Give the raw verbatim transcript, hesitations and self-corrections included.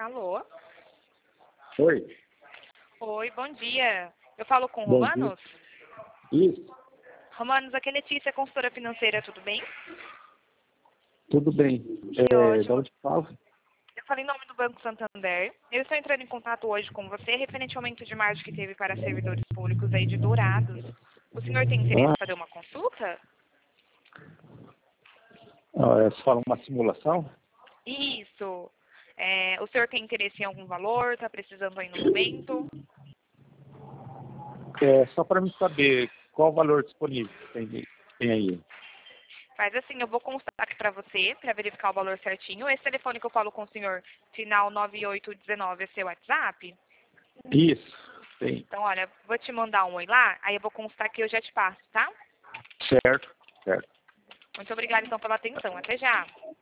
Alô? Oi. Oi, bom dia. Eu falo com o Bom Romanos? dia. Isso, Romanos, aqui é Letícia, consultora financeira, tudo bem? tudo bem. Que É, de ótimo. onde fala? Eu falei em nome do Banco Santander. Eu estou entrando em contato hoje com você referente ao aumento de margem que teve para servidores públicos aí de Dourados. O senhor tem interesse Ah, em fazer uma consulta? ah, você fala uma simulação? Isso. É, o senhor tem interesse em algum valor? Está precisando aí no momento? É, só para me saber qual o valor disponível que tem, tem aí. Faz assim, eu vou constar aqui para você, para verificar o valor certinho. Esse telefone que eu falo com o senhor, final nove oito um nove, é seu WhatsApp? Isso, tem. Então, olha, vou te mandar um oi lá, aí eu vou constar que eu já te passo, tá? Certo, certo. Muito obrigada, então, pela atenção. Até já.